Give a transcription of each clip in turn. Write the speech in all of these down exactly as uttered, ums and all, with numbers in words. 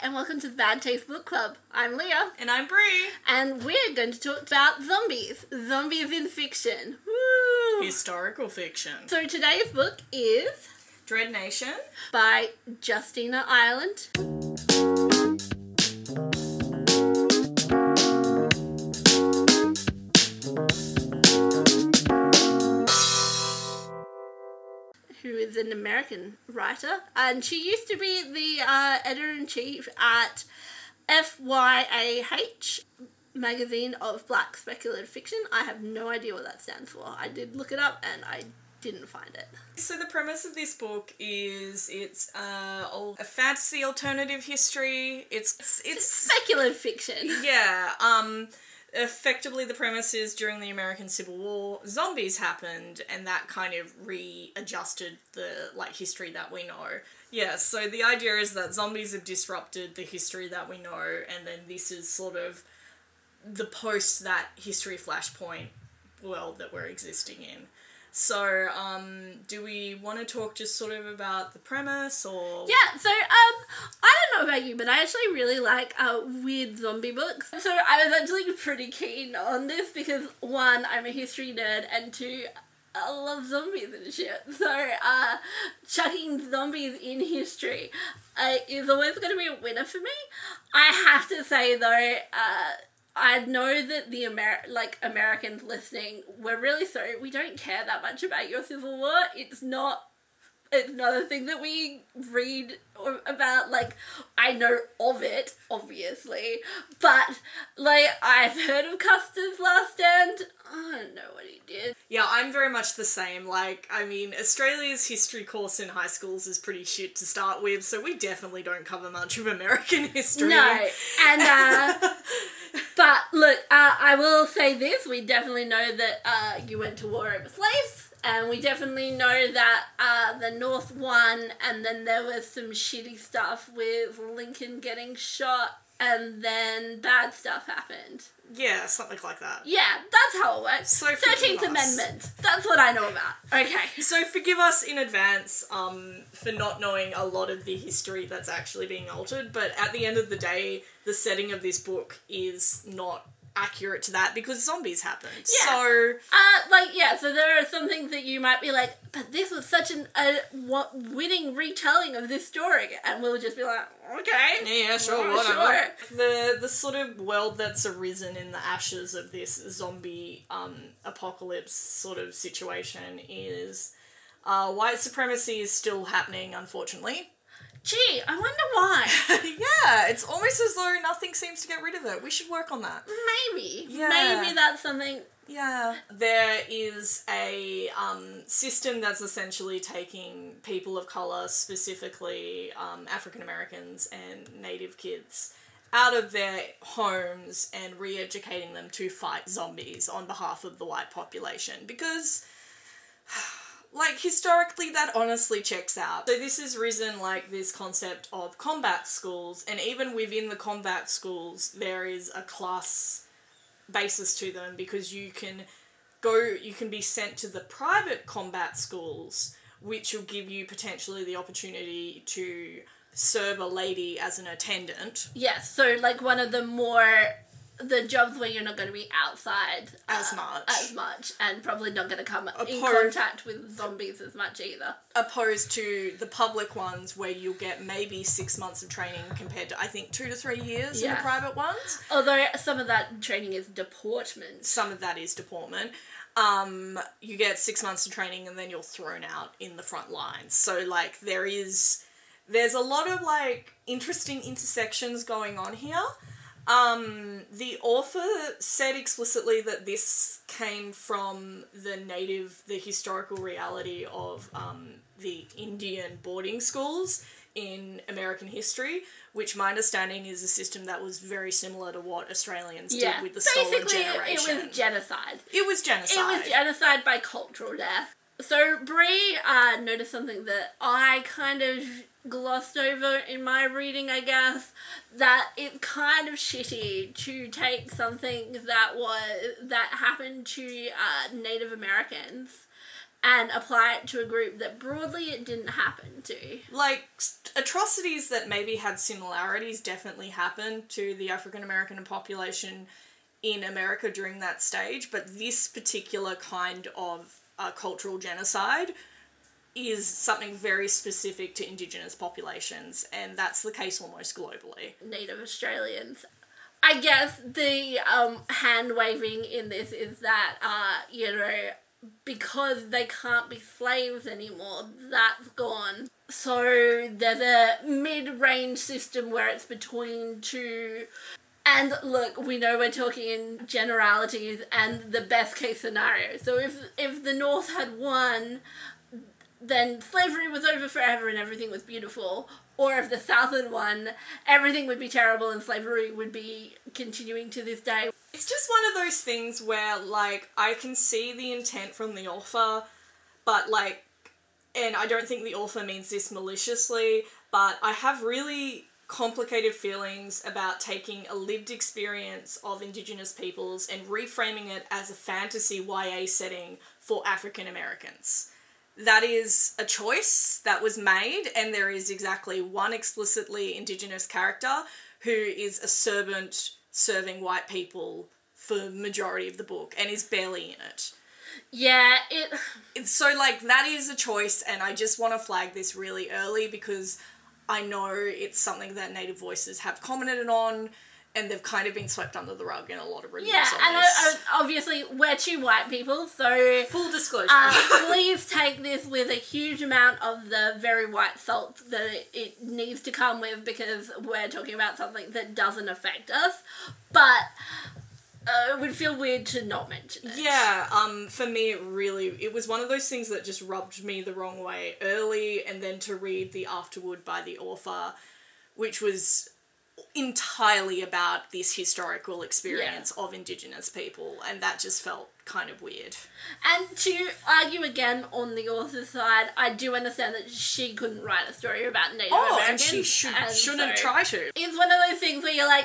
and welcome to the Bad Taste Book Club. I'm Leah. And I'm Brie. And we're going to talk about zombies. Zombies in fiction. Woo! Historical fiction. So today's book is... Dread Nation. By Justina Ireland. Who is an American writer, and she used to be the uh, editor-in-chief at F Y A H, magazine of black speculative fiction. I have no idea what that stands for. I did look it up and I didn't find it. So the premise of this book is it's uh, a fantasy alternative history. It's it's, It's speculative fiction. yeah. Um. Effectively, the premise is during the American Civil War, zombies happened, and that kind of readjusted the, like, history that we know. Yeah, so the idea is that zombies have disrupted the history that we know, and then this is sort of the post that history flashpoint world that we're existing in. So, um, do we want to talk just sort of about the premise, or...? Yeah, so, um, I don't know about you, but I actually really like, uh, weird zombie books. So I was actually pretty keen on this because, one, I'm a history nerd, and two, I love zombies and shit. So, uh, chucking zombies in history, uh, is always going to be a winner for me. I have to say, though, uh... I know that the Amer- like Americans listening, we're really sorry. We don't care that much about your Civil War. It's not, it's not a thing that we read or about. Like, I know of it, obviously, but like I've heard of Custer's Last Stand. I don't know what he did. Yeah, I'm very much the same. Like, I mean, Australia's history course in high schools is pretty shit to start with, so we definitely don't cover much of American history. No, and, uh, but look, uh, I will say this, we definitely know that, uh, you went to war over slaves, and we definitely know that, uh, the North won, and then there was some shitty stuff with Lincoln getting shot, and then bad stuff happened. Yeah, something like that. Yeah, that's how it works. So thirteenth Amendment. That's what I know about. Okay. So forgive us in advance um, for not knowing a lot of the history that's actually being altered, but at the end of the day, the setting of this book is not accurate to that because zombies happened. Yeah. So... Uh, like, yeah, so there are some things that you might be like, but this was such an, a what, winning retelling of this story, and we'll just be like, okay. Yeah, sure, oh, whatever. Sure. The, the sort of world that's arisen in the ashes of this zombie um, apocalypse sort of situation is uh, white supremacy is still happening, unfortunately. Gee, I wonder why. Yeah, it's almost as though nothing seems to get rid of it. We should work on that. Maybe. Yeah. Maybe that's something... Yeah. There is a um, system that's essentially taking people of colour, specifically um, African Americans and Native kids, out of their homes and re-educating them to fight zombies on behalf of the white population. Because... like, historically, that honestly checks out. So this has risen, like, this concept of combat schools, and even within the combat schools, there is a class basis to them, because you can go, you can be sent to the private combat schools, which will give you potentially the opportunity to serve a lady as an attendant. Yes, so, like, one of the more... the jobs where you're not going to be outside as uh, much. As much, and probably not going to come Opposed, in contact with zombies as much either. Opposed to the public ones where you'll get maybe six months of training compared to, I think, two to three years yeah. in the private ones. Although some of that training is deportment. Some of that is deportment. Um, you get six months of training and then you're thrown out in the front lines. So, like, there is... there's a lot of, like, interesting intersections going on here. Um, the author said explicitly that this came from the native, the historical reality of um, the Indian boarding schools in American history, which my understanding is a system that was very similar to what Australians yeah. did with the Stolen Basically, Generation. it was genocide. It was genocide. It was genocide by cultural death. So Brie uh, noticed something that I kind of glossed over in my reading, I guess, that it's kind of shitty to take something that was that happened to uh, Native Americans and apply it to a group that broadly it didn't happen to. Like, atrocities that maybe had similarities definitely happened to the African American population in America during that stage, but this particular kind of uh, cultural genocide is something very specific to Indigenous populations, and that's the case almost globally. Native Australians. I guess the um, hand-waving in this is that, uh, you know, because they can't be slaves anymore, that's gone. So there's a mid-range system where it's between two. And look, we know we're talking in generalities and the best case scenario. So if if the North had won, then slavery was over forever and everything was beautiful. Or if the South had won, everything would be terrible and slavery would be continuing to this day. It's just one of those things where, like, I can see the intent from the author, but, like, and I don't think the author means this maliciously, but I have really complicated feelings about taking a lived experience of Indigenous peoples and reframing it as a fantasy Y A setting for African Americans. That is a choice that was made, and there is exactly one explicitly Indigenous character who is a servant serving white people for the majority of the book and is barely in it. Yeah, it... It's so, like, that is a choice, and I just want to flag this really early because I know it's something that Native Voices have commented on, and they've kind of been swept under the rug in a lot of reviews yeah, on and this. I, I, obviously we're two white people, so... Full disclosure. Uh, please take this with a huge amount of the very white salt that it, it needs to come with, because we're talking about something that doesn't affect us, but... Uh, it would feel weird to not mention it. Yeah, um, for me it really, it was one of those things that just rubbed me the wrong way early, and then to read the afterword by the author, which was entirely about this historical experience yeah. of Indigenous people, and that just felt kind of weird. And to argue again on the author's side, I do understand that she couldn't write a story about Native oh, Americans. and she should, and shouldn't so try to. It's one of those things where you're like,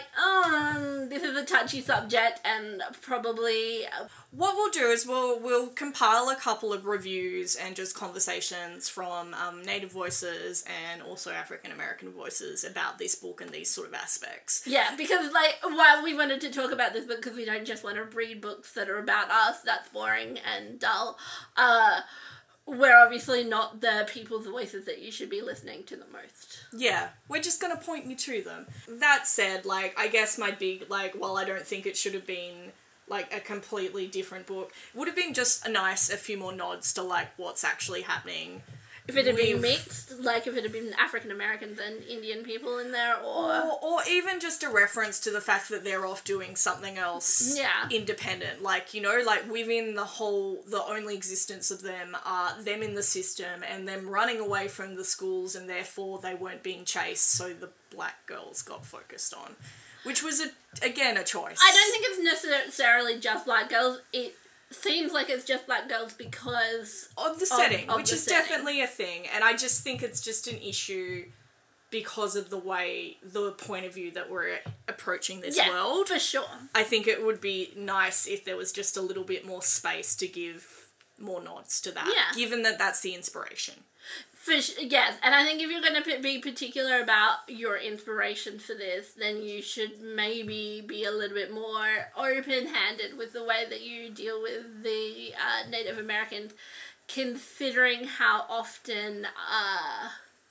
oh, this is a touchy subject, and probably... Uh, what we'll do is we'll we'll compile a couple of reviews and just conversations from um, Native Voices and also African American Voices about this book and these sort of aspects. Yeah, because, like, while we wanted to talk about this book, because we don't just want to read books that are about us, that's boring and dull, uh, we're obviously not the people's voices that you should be listening to the most. Yeah, we're just gonna point you to them. That said, like, I guess my big, like, while I don't think it should have been, like, a completely different book, it would have been just a nice, a few more nods to, like, what's actually happening. If it had been with... mixed, like if it had been African Americans and Indian people in there, or... or... Or even just a reference to the fact that they're off doing something else yeah. independent. Like, you know, like within the whole, the only existence of them are them in the system and them running away from the schools, and therefore they weren't being chased, so the black girls got focused on. Which was, a, again, a choice. I don't think it's necessarily just black girls. It seems like it's just black girls because... Of the setting, of, of which the is setting. definitely a thing. And I just think it's just an issue because of the way, the point of view that we're approaching this yeah, world. for sure. I think it would be nice if there was just a little bit more space to give more nods to that, yeah. given that that's the inspiration. For sh- yes, and I think if you're going to p- be particular about your inspiration for this, then you should maybe be a little bit more open-handed with the way that you deal with the uh, Native Americans, considering how often uh,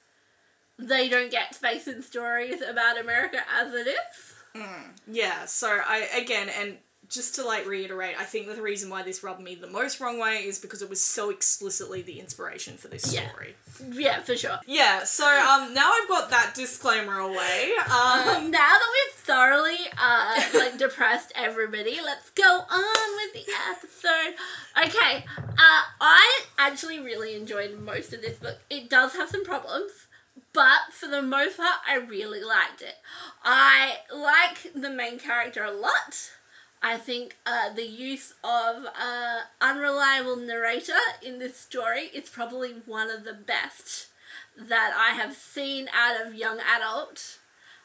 they don't get space in stories about America as it is. Mm, yeah, so I, again, and just to, like, reiterate, I think that the reason why this rubbed me the most wrong way is because it was so explicitly the inspiration for this Yeah. story. Yeah, for sure. Yeah, so um, now I've got that disclaimer away. Um, Um, now that we've thoroughly, uh, like, depressed everybody, let's go on with the episode. Okay, uh, I actually really enjoyed most of this book. It does have some problems, but for the most part, I really liked it. I like the main character a lot. I think uh, the use of uh, unreliable narrator in this story is probably one of the best that I have seen out of young adult.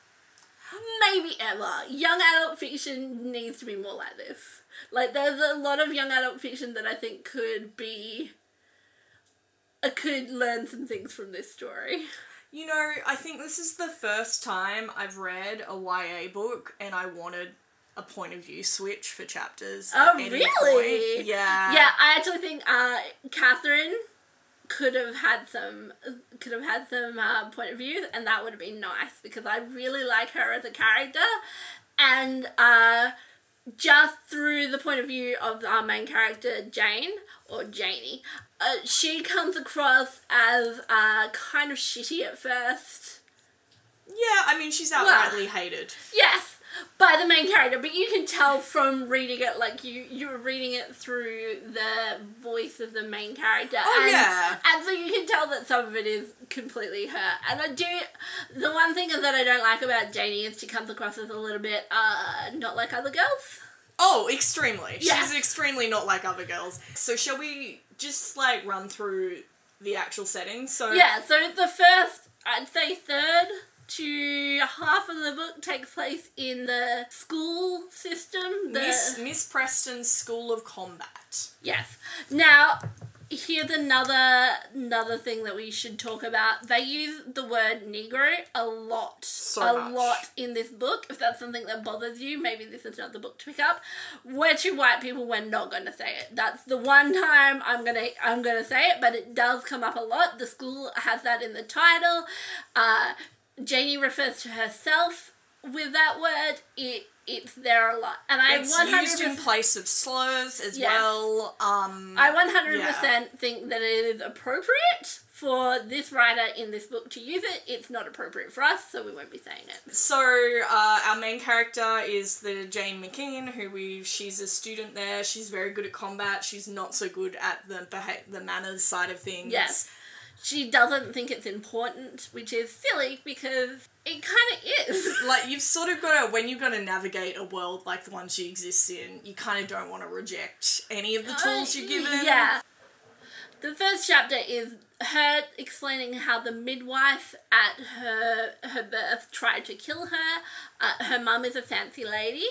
Maybe ever. Young adult fiction needs to be more like this. Like, there's a lot of young adult fiction that I think could be uh, could learn some things from this story. You know, I think this is the first time I've read a Y A book and I wanted a point of view switch for chapters. Oh, at any really? point. Yeah. Yeah, I actually think uh, Catherine could have had some could have had some uh, point of views, and that would have been nice because I really like her as a character, and uh, just through the point of view of our main character Jane or Janie, uh, she comes across as uh, kind of shitty at first. Yeah, I mean she's outrightly well, hated. Yes. By the main character, but you can tell from reading it, like, you, you were reading it through the voice of the main character. Oh, and, yeah. And so you can tell that some of it is completely her. And I do, the one thing that I don't like about Janie is she comes across as a little bit, uh, not like other girls. Oh, extremely. Yes. She's extremely not like other girls. So shall we just, like, run through the actual settings? So Yeah, so the first, I'd say third to half of the book takes place in the school system. The... Miss Miss Preston's School of Combat. Yes. Now, here's another another thing that we should talk about. They use the word Negro a lot. So a much. lot in this book. If that's something that bothers you, maybe this is not the book to pick up. We're two white people, we're not going to say it. That's the one time I'm going to I'm gonna say it, but it does come up a lot. The school has that in the title. Uh... Janie refers to herself with that word. It it's there a lot, and I it's one hundred used in place of slurs as yes. well. Um, I one hundred percent yeah. think that it is appropriate for this writer in this book to use it. It's not appropriate for us, so we won't be saying it. So uh, our main character is the Jane McKean, who we she's a student there. She's very good at combat. She's not so good at the beha- the manners side of things. Yes. She doesn't think it's important, which is silly because it kind of is. Like, you've sort of got to, when you're going to navigate a world like the one she exists in, you kind of don't want to reject any of the tools uh, you're given. Yeah. The first chapter is her explaining how the midwife at her her birth tried to kill her. Uh, her mum is a fancy lady.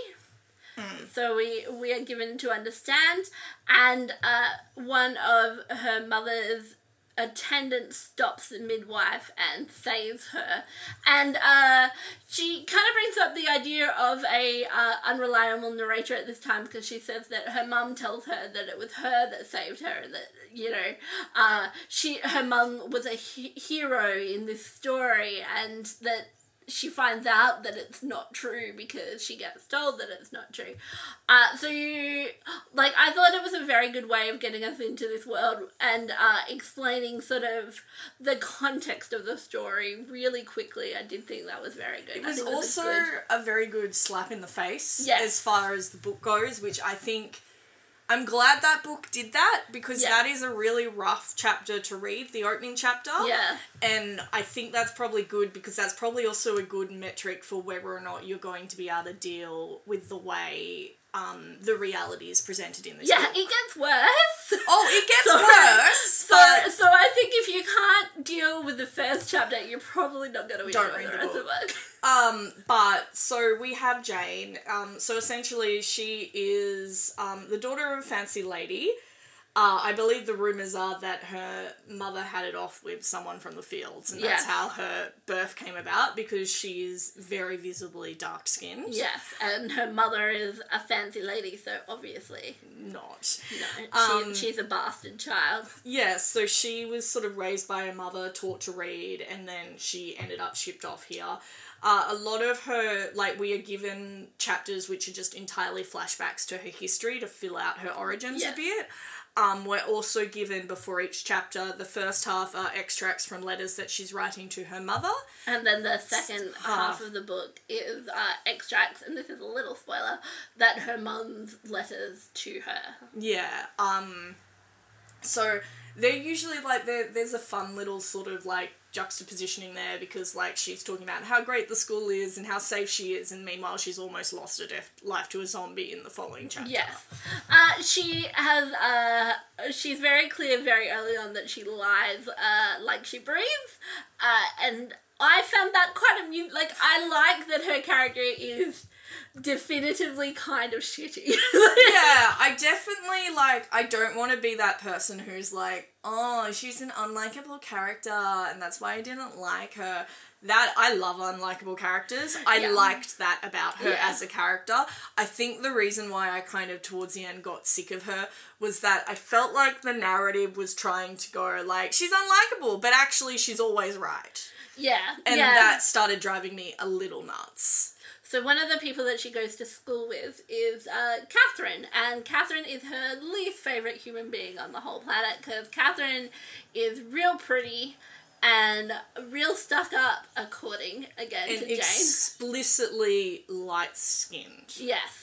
Mm. So we we are given to understand. And uh, one of her mother's attendant stops the midwife and saves her, and uh, she kind of brings up the idea of a uh, unreliable narrator at this time because she says that her mum tells her that it was her that saved her, that you know uh, she her mum was a he- hero in this story, and that she finds out that it's not true because she gets told that it's not true. Uh, so you, like, I thought it was a very good way of getting us into this world and uh, explaining sort of the context of the story really quickly. I did think that was very good. It was I think also was a very good slap in the face yes. as far as the book goes, which I think... I'm glad that book did that because yeah. that is a really rough chapter to read, the opening chapter. Yeah. And I think that's probably good because that's probably also a good metric for whether or not you're going to be able to deal with the way um, the reality is presented in this yeah, book. it gets worse. Oh, it gets so, worse. So, but so I think if you can't deal with the first chapter, you're probably not going to enjoy Don't read the the rest book. of the book. Um, but, so we have Jane. Um, so essentially she is, um, the daughter of a fancy lady. Uh, I believe the rumours are that her mother had it off with someone from the fields, and that's Yes. how her birth came about, because she is very visibly dark-skinned. Yes, and her mother is a fancy lady, so obviously Not. no, Um, she, she's a bastard child. Yeah, so she was sort of raised by her mother, taught to read, and then she ended up shipped off here. Uh, a lot of her, like, we are given chapters which are just entirely flashbacks to her history to fill out her origins Yes. a bit. Um, we're also given, before each chapter, the first half are extracts from letters that she's writing to her mother. And then the second half half. of the book is uh, extracts, and this is a little spoiler, that her mum's letters to her. Yeah, um, so they're usually, like, they're, there's a fun little sort of, like, juxtapositioning there, because, like, she's talking about how great the school is and how safe she is, and meanwhile she's almost lost her death, life to a zombie in the following chapter. Yes. Uh, she has, uh, she's very clear very early on that she lies, uh, like she breathes, uh, and I found that quite amusing. Like, I like that her character is definitively kind of shitty. Yeah, I definitely, like, I don't want to be that person who's like, oh, she's an unlikable character, and that's why I didn't like her. That, I love unlikable characters. I Yeah. liked that about her Yeah. as a character. I think the reason why I kind of, towards the end, got sick of her was that I felt like the narrative was trying to go, like, she's unlikable, but actually she's always right. Yeah. And yeah. that started driving me a little nuts. So one of the people that she goes to school with is uh, Catherine, and Catherine is her least favourite human being on the whole planet, because Catherine is real pretty and real stuck up, according, again, And to Jane. explicitly light-skinned. Yes.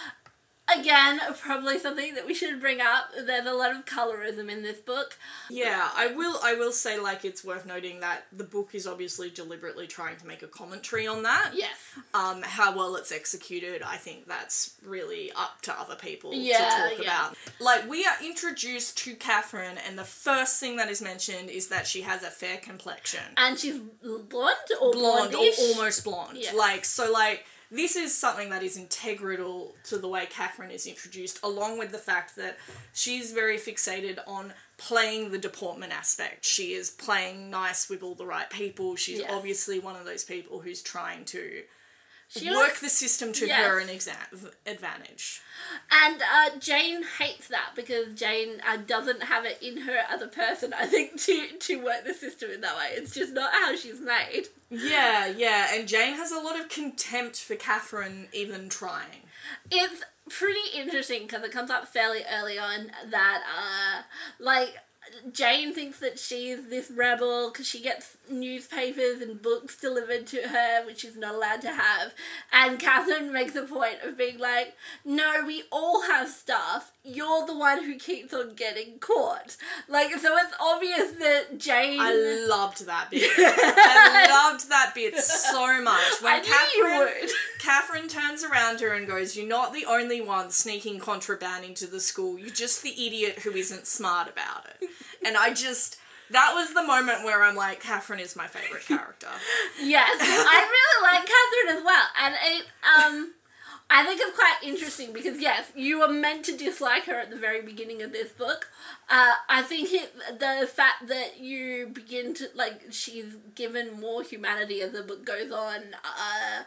Again, probably something that we should bring up. There's a lot of colorism in this book. Yeah, I will I will say, like, it's worth noting that the book is obviously deliberately trying to make a commentary on that. Yes. Um, how well it's executed, I think that's really up to other people Yeah, to talk yeah. about. Like, we are introduced to Catherine, and the first thing that is mentioned is that she has a fair complexion. And she's blonde or Blonde, or blondish? almost blonde. Yes. Like, so, like, this is something that is integral to the way Catherine is introduced, along with the fact that she's very fixated on playing the deportment aspect. She is playing nice with all the right people. She's Yes. obviously one of those people who's trying to She work was- the system to Yes. her an exa- advantage. And uh, Jane hates that because Jane uh, doesn't have it in her as a person, I think, to, to work the system in that way. It's just not how she's made. Yeah, yeah, and Jane has a lot of contempt for Catherine even trying. It's pretty interesting because it comes up fairly early on that, uh, like, Jane thinks that she's this rebel because she gets newspapers and books delivered to her, which she's not allowed to have. And Catherine makes a point of being like, no, we all have stuff. You're the one who keeps on getting caught. Like, so it's obvious that Jane... I loved that bit. I loved that bit so much. When I knew you Catherine, would. Catherine turns around to her and goes, you're not the only one sneaking contraband into the school. You're just the idiot who isn't smart about it. And I just... That was the moment where I'm like, Catherine is my favourite character. Yes, I really like Catherine as well. And it, um... I think it's quite interesting because, yes, you are meant to dislike her at the very beginning of this book. Uh, I think it, the fact that you begin to, like, she's given more humanity as the book goes on, uh,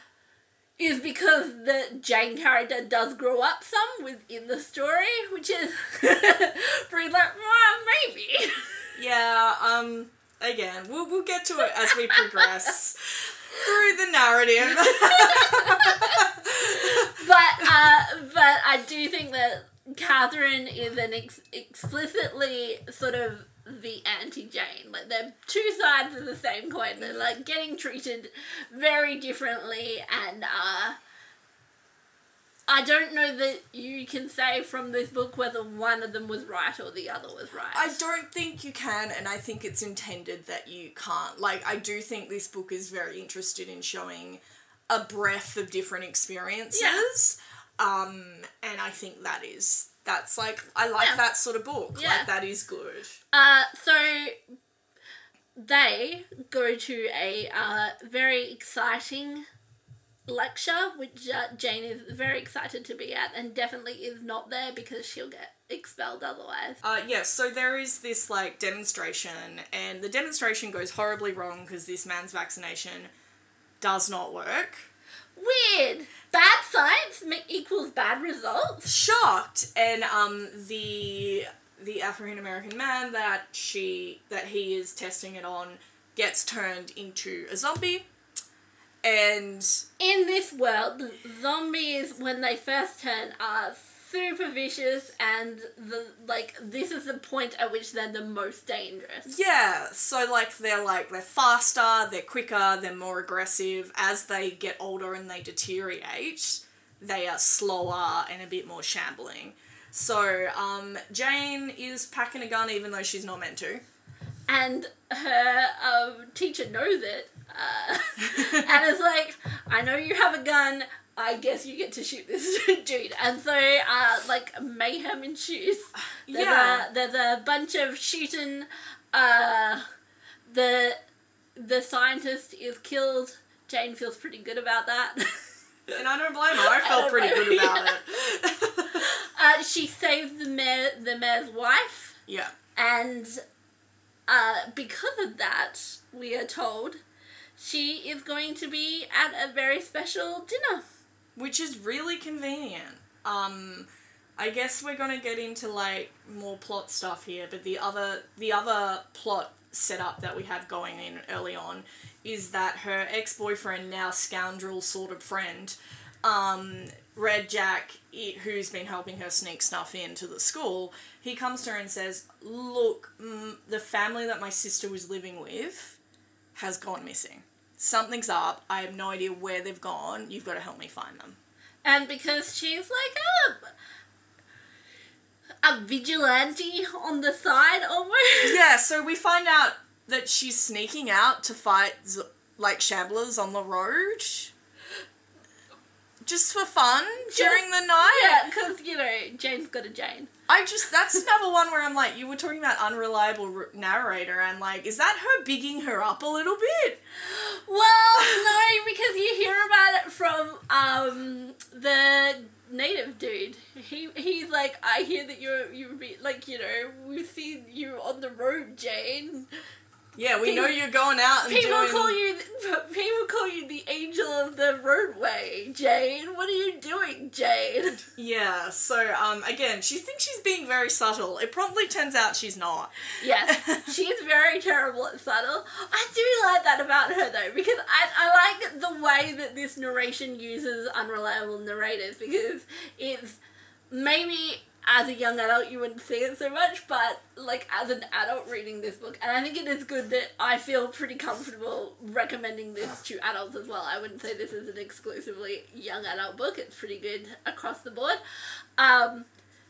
is because the Jane character does grow up some within the story, which is pretty like, well, maybe. Yeah, um, again, we'll, we'll get to it as we progress through the narrative. But, uh, but I do think that Catherine is an ex- explicitly sort of the anti-Jane. Like, they're two sides of the same coin. They're, like, getting treated very differently, and, uh, I don't know that you can say from this book whether one of them was right or the other was right. I don't think you can, and I think it's intended that you can't. Like, I do think this book is very interested in showing a breadth of different experiences. Yeah. Um, and I think that is, that's like, I like Yeah. that sort of book. Yeah. Like, that is good. Uh, so they go to a uh, very exciting lecture, which uh, Jane is very excited to be at, and definitely is not there because she'll get expelled otherwise. Uh, yeah, so there is this, like, demonstration, and the demonstration goes horribly wrong because this man's vaccination does not work. Weird! Bad science ma- equals bad results? Shocked, and um, the the African American man that she that he is testing it on gets turned into a zombie. And in this world, zombies, when they first turn, are super vicious, and the like. This is the point at which they're the most dangerous. yeah, so like they're like they're faster, they're quicker, they're more aggressive. As they get older and they deteriorate, they are slower and a bit more shambling. So um, Jane is packing a gun even though she's not meant to. And her um, teacher knows it. Uh, and it's like, I know you have a gun, I guess you get to shoot this dude. And so, uh, like, mayhem ensues. There's Yeah. A, there's a bunch of shooting. Uh, the, the scientist is killed. Jane feels pretty good about that. And I don't blame her. I felt pretty good about it. uh, she saved the mayor, the mayor's wife. Yeah. And uh, because of that, we are told, she is going to be at a very special dinner. Which is really convenient. Um, I guess we're gonna get into, like, more plot stuff here, but the other, the other plot setup that we have going in early on is that her ex-boyfriend, now scoundrel sort of friend, um, Red Jack, it, who's been helping her sneak stuff into the school, he comes to her and says, look, mm, the family that my sister was living with has gone missing. Something's up. I have no idea where they've gone. You've got to help me find them. And because she's like a, a vigilante on the side almost. Yeah, so we find out that she's sneaking out to fight, like, shamblers on the road. Just for fun during the night. Yeah, because, you know, Jane's got a Jane. I just, that's another one where I'm like, you were talking about unreliable r- narrator, and like, is that her bigging her up a little bit? Well, no, because you hear about it from um the native dude. He he's like, I hear that you're you be like, you know, we've seen you on the road, Jane. Yeah, we people, know you're going out and people doing... call you people call you the angel of the roadway, Jane. What are you doing, Jane? Yeah, so um again, she thinks she's being very subtle. It promptly turns out she's not. Yes, she's very terrible at subtle. I do like that about her though, because I I like the way that this narration uses unreliable narrators, because it's maybe as a young adult you wouldn't see it so much, but like as an adult reading this book, and I think it is good that I feel pretty comfortable recommending this to adults as well. I wouldn't say this is an exclusively young adult book. It's pretty good across the board. Um,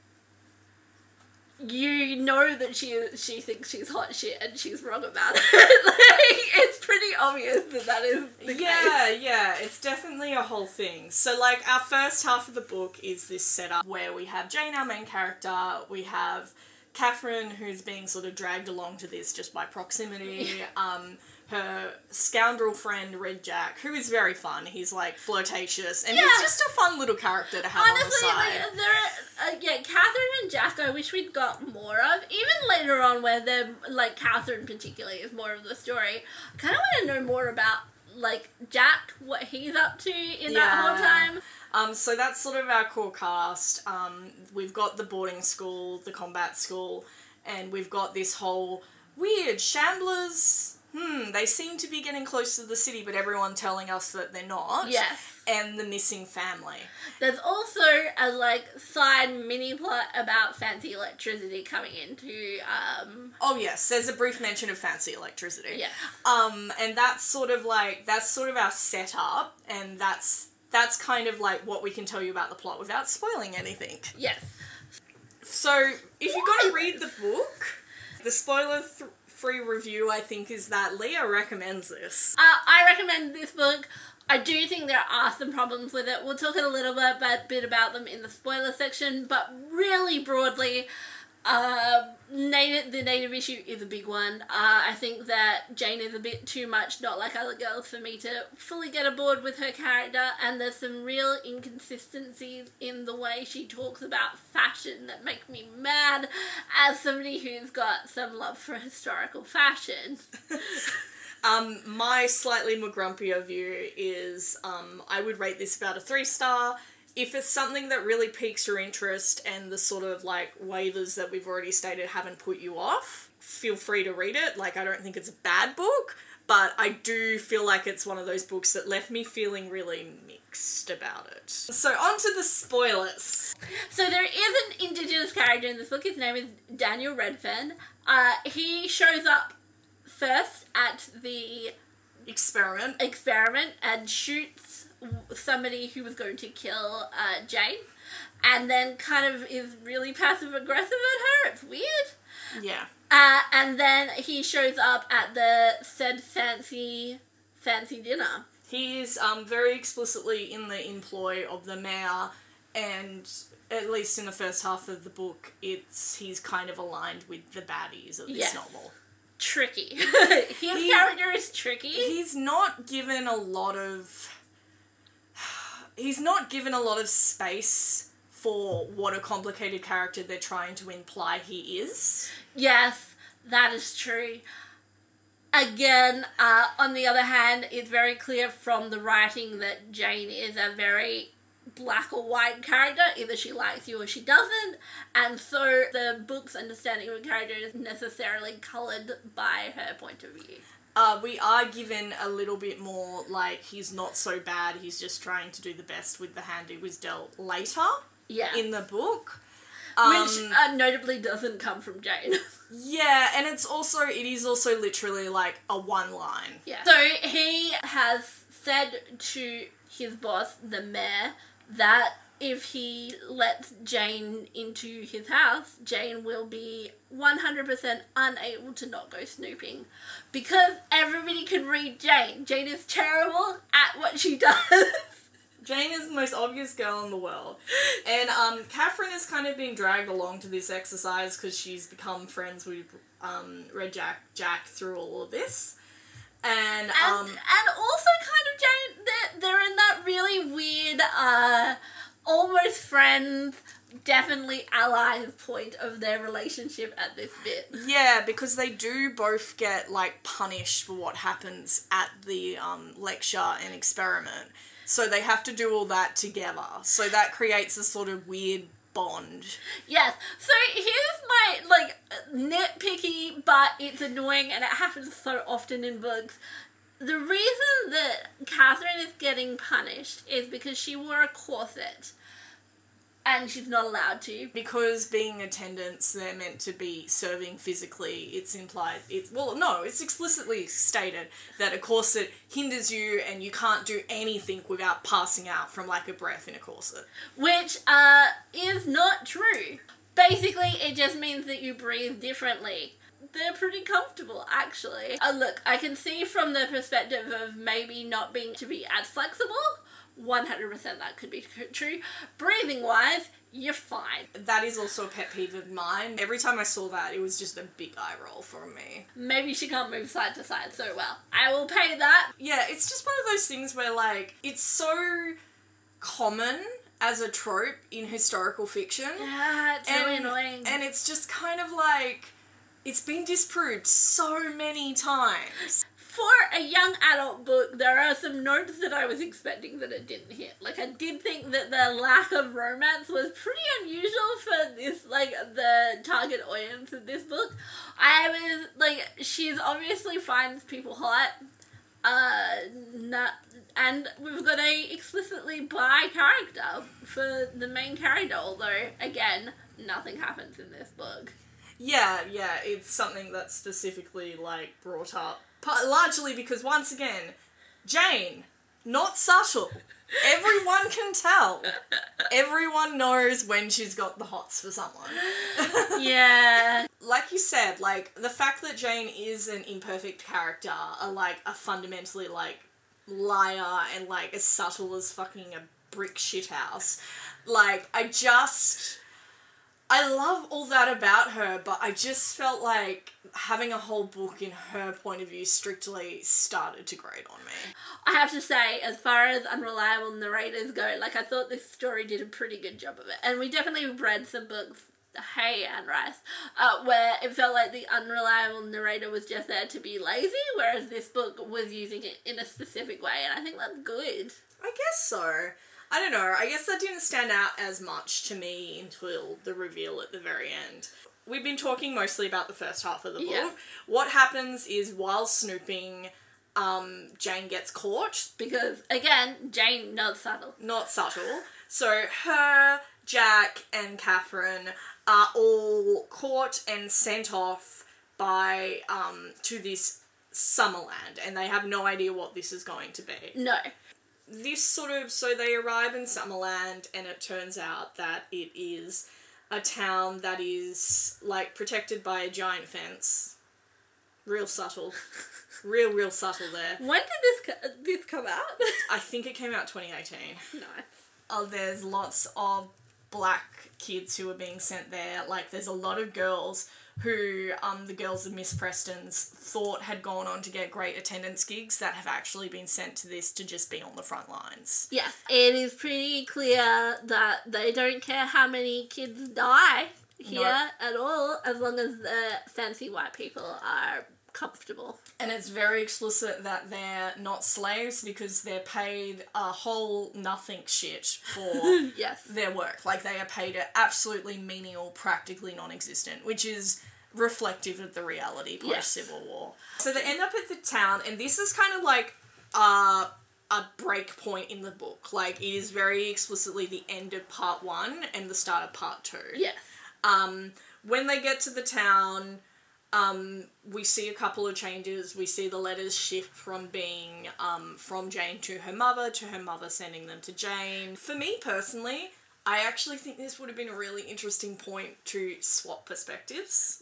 you know that she she thinks she's hot shit and she's wrong about it. Like, it's pretty obvious that that is the yeah, case. Yeah, it's definitely a whole thing. So, like, our first half of the book is this setup where we have Jane, our main character, we have Catherine, who's being sort of dragged along to this just by proximity, Yeah. um, her scoundrel friend, Red Jack, who is very fun. He's, like, flirtatious, and Yeah. he's just a fun little character to have Honestly, on the side. like, there, uh, yeah, Catherine and Jack, I wish we'd got more of. Even later on, where they're, like, Catherine particularly is more of the story. I kind of want to know more about, like, Jack, what he's up to in that Yeah. whole time. Um, so that's sort of our core cast. Um, we've got the boarding school, the combat school, and we've got this whole weird shamblers. Hmm, they seem to be getting close to the city, but everyone telling us that they're not. Yes. And the missing family. There's also a, like, side mini-plot about fancy electricity coming into, um... Oh, yes, there's a brief mention of fancy electricity. Yeah. Um, and that's sort of like, that's sort of our setup, and that's, that's kind of like what we can tell you about the plot without spoiling anything. Yes. So, if you're going to read the book, the spoiler th- free review, I think, is that Leah recommends this. Uh, I recommend this book. I do think there are some problems with it. We'll talk a little bit, but, bit about them in the spoiler section, but really broadly, uh, native, the native issue is a big one. Uh, I think that Jane is a bit too much Not Like Other Girls for me to fully get aboard with her character, and there's some real inconsistencies in the way she talks about fashion that make me mad as somebody who's got some love for historical fashion. Um, my slightly more grumpier view is, um, I would rate this about a three star. If it's something that really piques your interest and the sort of, like, waivers that we've already stated haven't put you off, feel free to read it. Like, I don't think it's a bad book, but I do feel like it's one of those books that left me feeling really mixed about it. So, on to the spoilers. So there is an Indigenous character in this book. His name is Daniel Redfern. Uh, he shows up first at the Experiment. experiment and shoots somebody who was going to kill uh, Jane, and then kind of is really passive aggressive at her. It's weird. Yeah. Uh, and then he shows up at the said fancy fancy dinner. He is um, very explicitly in the employ of the mayor, and at least in the first half of the book, it's he's kind of aligned with the baddies of this Yes. novel. Tricky. His He- character is tricky. He's not given a lot of... he's not given a lot of space for what a complicated character they're trying to imply he is. Yes, that is true. Again, uh, on the other hand, it's very clear from the writing that Jane is a very black or white character. Either she likes you or she doesn't. And so the book's understanding of a character is necessarily coloured by her point of view. Uh, we are given a little bit more, like, he's not so bad, he's just trying to do the best with the hand he was dealt later. Yeah. In the book. Um, Which uh, notably doesn't come from Jane. Yeah, and it's also, it is also literally like a one line. Yeah. So he has said to his boss, the mayor, that if he lets Jane into his house, Jane will be one hundred percent unable to not go snooping. Because everybody can read Jane. Jane is terrible at what she does. Jane is the most obvious girl in the world. And um, Catherine is kind of being dragged along to this exercise because she's become friends with um, Red Jack Jack through all of this. And, um... And, and also kind of Jane, they're, they're in that really weird, uh, almost friends, definitely allies point of their relationship at this bit. Yeah, because they do both get, like, punished for what happens at the um, lecture and experiment. So they have to do all that together. So that creates a sort of weird bond. Yes. So here's my, like, nitpicky, but it's annoying and it happens so often in books. The reason that Catherine is getting punished is because she wore a corset. And she's not allowed to. Because being attendants, they're meant to be serving physically. It's implied, it's, well, no, it's explicitly stated that a corset hinders you and you can't do anything without passing out from, like, a breath in a corset. Which, uh, is not true. Basically, it just means that you breathe differently. They're pretty comfortable, actually. Uh, look, I can see from the perspective of maybe not being to be as flexible, one hundred percent that could be true. Breathing wise, you're fine. That is also a pet peeve of mine. Every time I saw that, it was just a big eye roll from me. Maybe she can't move side to side so well. I will pay that. Yeah, it's just one of those things where, like, it's so common as a trope in historical fiction. Yeah, it's really and, annoying. And it's just kind of like, it's been disproved so many times. For a young adult book, there are some notes that I was expecting that it didn't hit. Like, I did think that the lack of romance was pretty unusual for this, like, the target audience of this book. I was, like, she's obviously finds people hot. Uh, not, and we've got a explicitly bi character for the main character, although, again, nothing happens in this book. Yeah, yeah, it's something that's specifically, like, brought up. Largely because, once again, Jane, not subtle. Everyone can tell. Everyone knows when she's got the hots for someone. Yeah. Like you said, like, the fact that Jane is an imperfect character, a, like, a fundamentally, like, liar and, like, as subtle as fucking a brick shithouse. Like, I just... I love all that about her, but I just felt like having a whole book in her point of view strictly started to grate on me. I have to say, as far as unreliable narrators go, like, I thought this story did a pretty good job of it. And we definitely read some books, hey, Anne Rice, uh, where it felt like the unreliable narrator was just there to be lazy, whereas this book was using it in a specific way, and I think that's good. I guess so. I don't know, I guess that didn't stand out as much to me until the reveal at the very end. We've been talking mostly about the first half of the book. Yeah. What happens is, while snooping, um, Jane gets caught. Because, again, Jane, not subtle. Not subtle. So her, Jack, and Catherine are all caught and sent off by, um, to this Summerland, and they have no idea what this is going to be. No. This sort of, so they arrive in Summerland, and it turns out that it is a town that is, like, protected by a giant fence. Real subtle. Real, real subtle there. When did this co- this come out? I think it came out twenty eighteen. Nice. Oh, there's lots of black kids who are being sent there. Like, there's a lot of girls who um, the girls of Miss Preston's thought had gone on to get great attendance gigs that have actually been sent to this to just be on the front lines. Yes, it is pretty clear that they don't care how many kids die here Nope. at all, as long as the fancy white people are comfortable. And it's very explicit that they're not slaves because they're paid a whole nothing shit for Yes. their work. Like, they are paid a absolutely menial, practically non-existent, which is reflective of the reality post-Civil War. So they end up at the town, and this is kind of like uh, a break point in the book. Like, it is very explicitly the end of part one and the start of part two. Yes. Um, when they get to the town, um, we see a couple of changes. We see the letters shift from being um, from Jane to her mother, to her mother sending them to Jane. For me personally, I actually think this would have been a really interesting point to swap perspectives.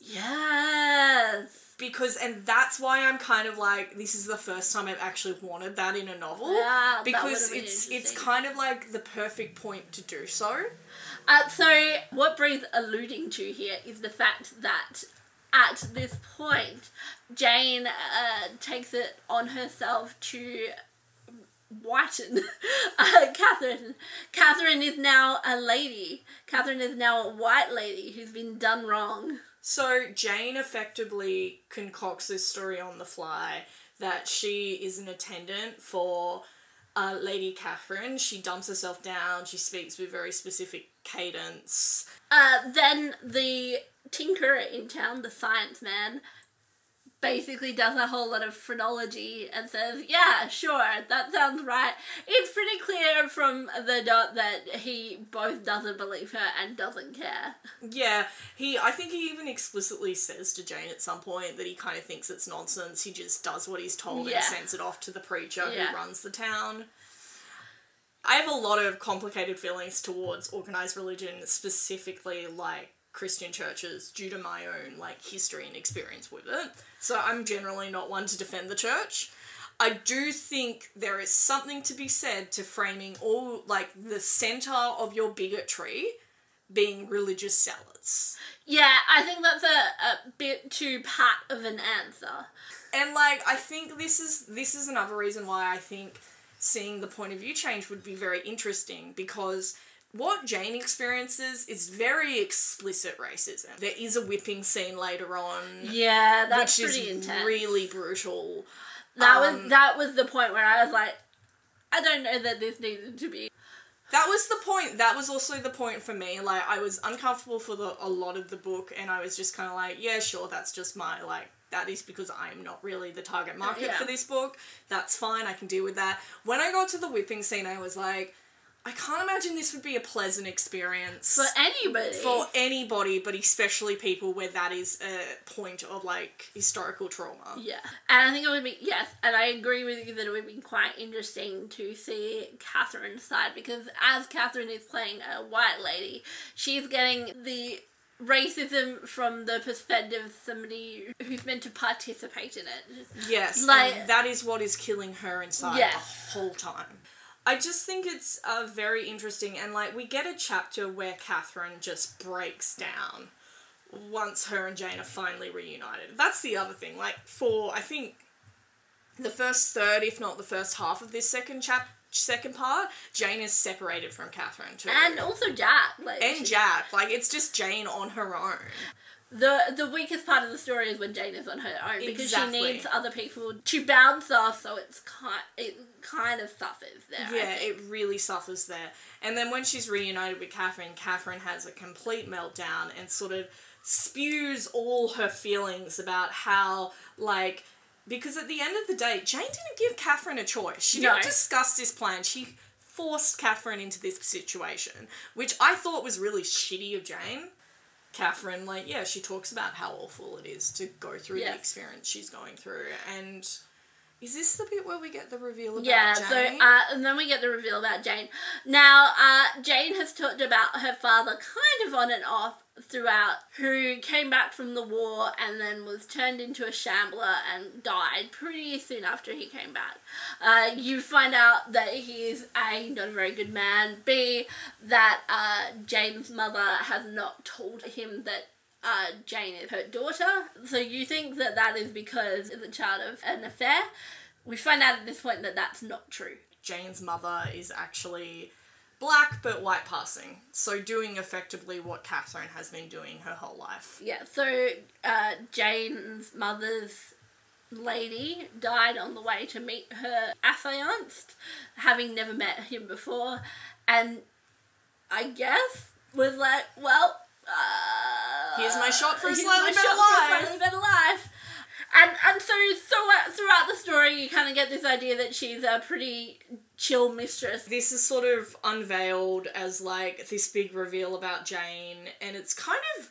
Yes. Because, and that's why I'm kind of like, this is the first time I've actually wanted that in a novel. Yeah, that because would have been it's it's interesting. kind of like the perfect point to do so. Uh, so, what Bree's alluding to here is the fact that at this point, Jane uh, takes it on herself to whiten uh, Catherine. Catherine is now a lady. Catherine is now a white lady who's been done wrong. So Jane effectively concocts this story on the fly that she is an attendant for uh, Lady Catherine. She dumps herself down. She speaks with very specific cadence. Uh, then the tinkerer in town, the science man, basically does a whole lot of phrenology and says, yeah, sure, that sounds right. It's pretty clear from the dot that he both doesn't believe her and doesn't care. Yeah, he. I think he even explicitly says to Jane at some point that he kind of thinks it's nonsense. He just does what he's told Yeah. and sends it off to the preacher Yeah. who runs the town. I have a lot of complicated feelings towards organised religion, specifically like Christian churches, due to my own like history and experience with it. So I'm generally not one to defend the church. I do think there is something to be said to framing all like the centre of your bigotry being religious zealots. Yeah, I think that's a, a bit too pat of an answer. And like I think this is this is another reason why I think seeing the point of view change would be very interesting, because what Jane experiences is very explicit racism. There is a whipping scene later on. Yeah, that's which pretty is intense. really brutal. That Um, was that was the point where I was like, I don't know that this needed to be. That was the point. That was also the point for me. Like, I was uncomfortable for the, a lot of the book, and I was just kind of like, yeah, sure, that's just my, like, that is because I'm not really the target market Yeah. for this book. That's fine, I can deal with that. When I got to the whipping scene, I was like, I can't imagine this would be a pleasant experience. For anybody. For anybody, but especially people where that is a point of, like, historical trauma. Yeah. And I think it would be, yes, and I agree with you that it would be quite interesting to see Catherine's side, because as Catherine is playing a white lady, she's getting the racism from the perspective of somebody who's meant to participate in it. Yes, Like- and that is what is killing her inside Yes. the whole time. I just think it's uh, very interesting, and like we get a chapter where Catherine just breaks down once her and Jane are finally reunited. That's the other thing. Like for I think the first third, if not the first half of this second chap second part, Jane is separated from Catherine too, And also Jack. Like, and she- Jack. Like it's just Jane on her own. The the weakest part of the story is when Jane is on her own, because Exactly. she needs other people to bounce off, so it's kind it kind of suffers there. I Yeah, think. it really suffers there. And then when she's reunited with Catherine, Catherine has a complete meltdown and sort of spews all her feelings about how, like, because at the end of the day, Jane didn't give Catherine a choice. She No. didn't discuss this plan. She forced Catherine into this situation, which I thought was really shitty of Jane. Catherine, like, yeah, she talks about how awful it is to go through Yes. the experience she's going through. And is this the bit where we get the reveal about Yeah, Jane? so, uh, and then we get the reveal about Jane. Now, uh, Jane has talked about her father kind of on and off throughout, who came back from the war and then was turned into a shambler and died pretty soon after he came back. Uh, you find out that he is A, not a very good man, B, that uh, Jane's mother has not told him that uh, Jane is her daughter. So you think that that is because it's a child of an affair. We find out at this point that that's not true. Jane's mother is actually black but white passing, so doing effectively what Catherine has been doing her whole life. Yeah, so uh, Jane's mother's lady died on the way to meet her affianced, having never met him before, and I guess was like, well, uh, here's my shot for a here's slightly my better shot for a life. slightly better life. And and so, so uh, throughout the story, you kind of get this idea that she's a pretty chill mistress. This is sort of unveiled as, like, this big reveal about Jane, and it's kind of...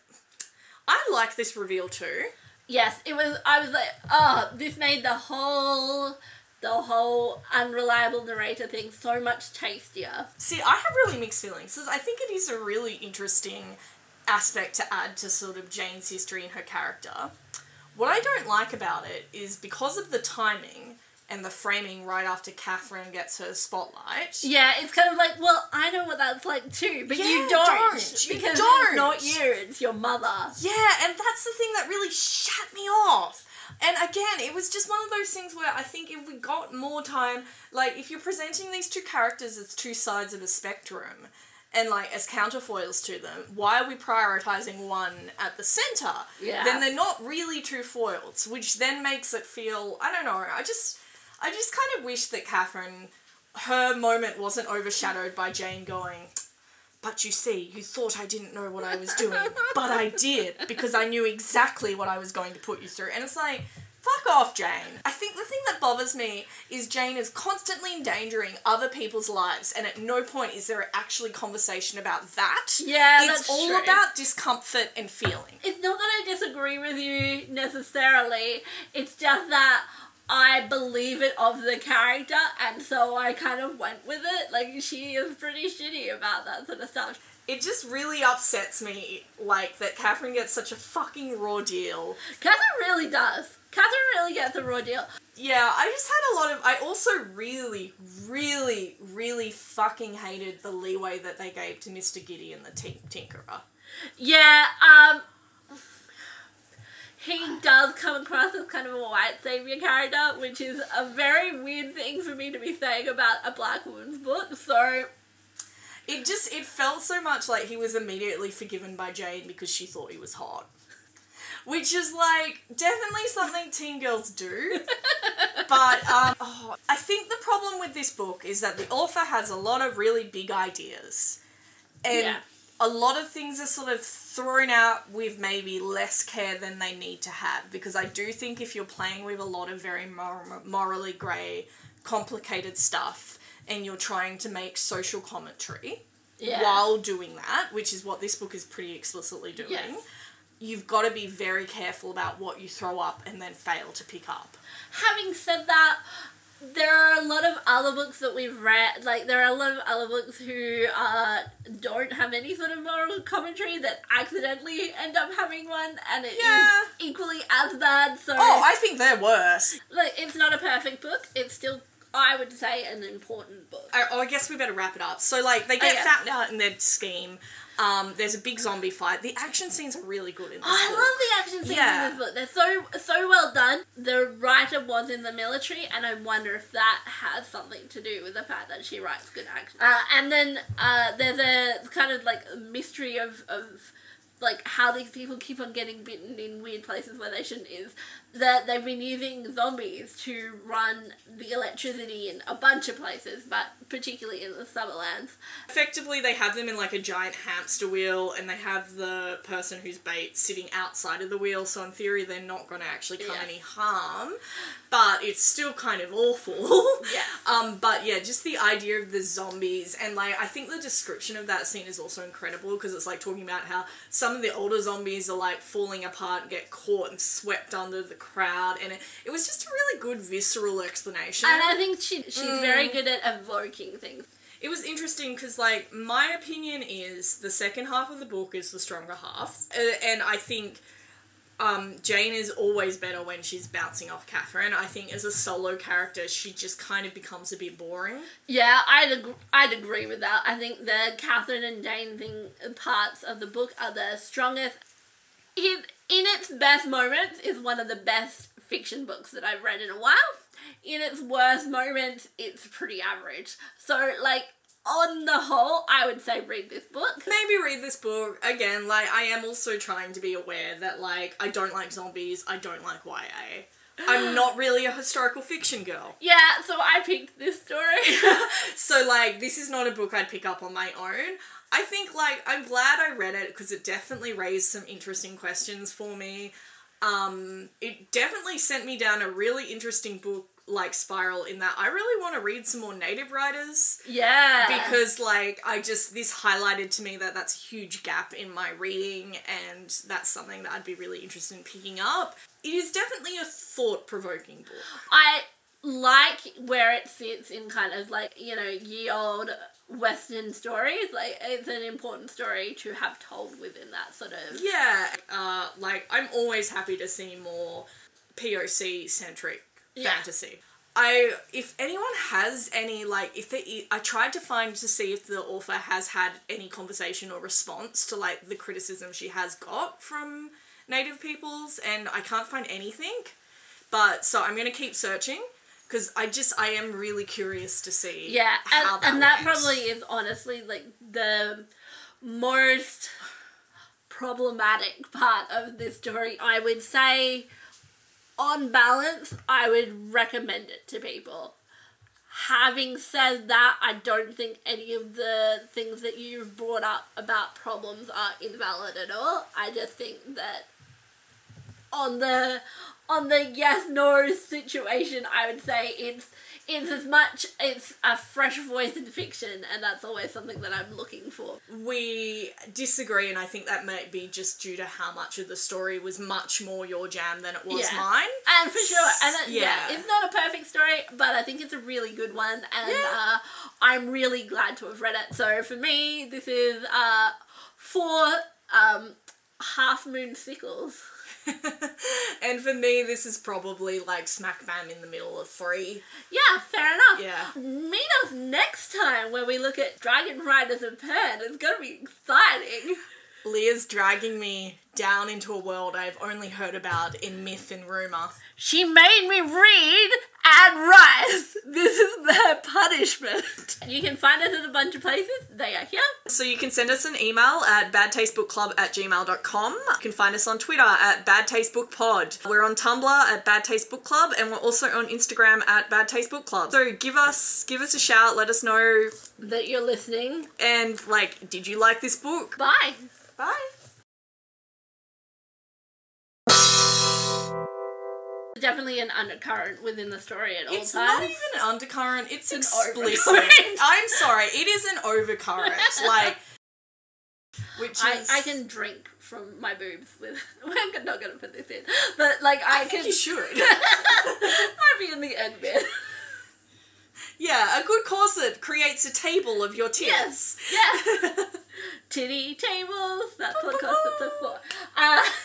I like this reveal too. Yes, it was, I was like, oh, this made the whole, the whole unreliable narrator thing so much tastier. See, I have really mixed feelings, because I think it is a really interesting aspect to add to sort of Jane's history and her character. What I don't like about it is because of the timing and the framing right after Catherine gets her spotlight. Yeah, it's kind of like, well, I know what that's like too, but Yeah, you don't. don't. You because don't. it's not you, it's your mother. Yeah, and that's the thing that really shut me off. And again, it was just one of those things where I think if we got more time, like, if you're presenting these two characters as two sides of a spectrum, and, like, as counterfoils to them, why are we prioritising one at the centre? Yeah. Then they're not really two foils, which then makes it feel, I don't know, I just, I just kind of wish that Catherine, her moment wasn't overshadowed by Jane going, but you see, you thought I didn't know what I was doing, but I did, because I knew exactly what I was going to put you through. And it's like, fuck off, Jane. I think the thing that bothers me is Jane is constantly endangering other people's lives, and at no point is there actually conversation about that. Yeah, It's that's all true. about discomfort and feeling. It's not that I disagree with you necessarily, it's just that I believe it of the character, and so I kind of went with it. Like, she is pretty shitty about that sort of stuff. It just really upsets me, like, that Catherine gets such a fucking raw deal. Catherine really does. Catherine really gets a raw deal. Yeah, I just had a lot of... I also really, really, really fucking hated the leeway that they gave to Mister Giddy and the t- Tinkerer. Yeah, um... he does come across as kind of a white saviour character, which is a very weird thing for me to be saying about a black woman's book, so... It just, it felt so much like he was immediately forgiven by Jane because she thought he was hot. Which is, like, definitely something teen girls do. But, um, oh, I think the problem with this book is that the author has a lot of really big ideas. And Yeah. a lot of things are sort of thrown out with maybe less care than they need to have. Because I do think if you're playing with a lot of very mor- morally grey, complicated stuff, and you're trying to make social commentary Yeah. while doing that, which is what this book is pretty explicitly doing, Yes. you've got to be very careful about what you throw up and then fail to pick up. Having said that, there are a lot of other books that we've read, like, there are a lot of other books who uh, don't have any sort of moral commentary that accidentally end up having one, and it Yeah. is equally as bad, so... Oh, I think they're worse. Like, it's not a perfect book, it's still, I would say, an important book. I, oh, I guess we better wrap it up. So, like, they get yeah. found out in their scheme. Um, there's a big zombie fight. The action scenes are really good in this I book. love the action scenes Yeah. in this book. They're so so well done. The writer was in the military, and I wonder if that has something to do with the fact that she writes good action. Uh, and then uh, there's a kind of like mystery of of like how these people keep on getting bitten in weird places where they shouldn't. Is that they've been using zombies to run the electricity in a bunch of places, but particularly in the Summerlands. Effectively, they have them in, like, a giant hamster wheel, and they have the person who's bait sitting outside of the wheel, so in theory they're not going to actually come Yeah. any harm, but it's still kind of awful. Yeah. Um, but yeah, just the idea of the zombies, and, like, I think the description of that scene is also incredible, because it's, like, talking about how some of the older zombies are, like, falling apart and get caught and swept under the crowd, and it, it was just a really good visceral explanation. And I think she she's Mm. very good at evoking things. It was interesting because, like, my opinion is the second half of the book is the stronger half. Uh, and I think um, Jane is always better when she's bouncing off Catherine. I think as a solo character, she just kind of becomes a bit boring. Yeah, I'd agree, I'd agree with that. I think the Catherine and Jane thing parts of the book are the strongest. in, in its best moments is one of the best fiction books that I've read in a while. In its worst moments, it's pretty average. So, like, on the whole, I would say read this book. Maybe read this book. Again, like, I am also trying to be aware that, like, I don't like zombies, I don't like Y A. I'm not really a historical fiction girl. Yeah, so I picked this story. So, like, this is not a book I'd pick up on my own. I think, like, I'm glad I read it because it definitely raised some interesting questions for me. Um, it definitely sent me down a really interesting book, like, spiral in that I really want to read some more native writers. Yeah. Because, like, I just, this highlighted to me that that's a huge gap in my reading, and that's something that I'd be really interested in picking up. It is definitely a thought-provoking book. I like where it sits in kind of, like, you know, ye old Western stories. Like, it's an important story to have told within that sort of... Yeah. Uh, like, I'm always happy to see more P O C-centric Yeah. fantasy. I, if anyone has any, like, if they, I tried to find to see if the author has had any conversation or response to, like, the criticism she has got from Native peoples, and I can't find anything. But, so I'm going to keep searching, because I just, I am really curious to see Yeah, how and, that and that went. probably is honestly, like, the most problematic part of this story. I would say, on balance, I would recommend it to people. Having said that, I don't think any of the things that you've brought up about problems are invalid at all. I just think that on the on the yes no situation, I would say it's it's as much it's a fresh voice in fiction, and that's always something that I'm looking for. We disagree, and I think that might be just due to how much of the story was much more your jam than it was Yeah. mine. And for sure, and it, yeah. Yeah. it's not a perfect story, but I think it's a really good one, and Yeah. uh, I'm really glad to have read it. So for me, this is uh, four um, Half Moon Sickles. And for me, this is probably like smack bang in the middle of three. Yeah, fair enough. Yeah. Meet us next time when we look at Dragon Riders of Pern. It's gonna be exciting. Leah's dragging me down into a world I've only heard about in myth and rumour. She made me read and write. This is their punishment. You can find us at a bunch of places. They are here. So you can send us an email at badtastebookclub at gmail dot com. You can find us on Twitter at badtastebookpod. We're on Tumblr at badtastebookclub, and we're also on Instagram at badtastebookclub. So give us give us a shout, let us know, That you're listening. and like, did you like this book? Bye. Bye. Definitely an undercurrent within the story at all It's times. not even an undercurrent, it's, It's an explicit. overcurrent. I'm sorry, it is an overcurrent. Like, which I, is... I can drink from my boobs with... I'm not going to put this in. But, like, I, I think can... you should. I'd be in the end bit. Yeah, a good corset creates a table of your tits. Yes. Yes. Titty tables. That's what corsets are for. Uh...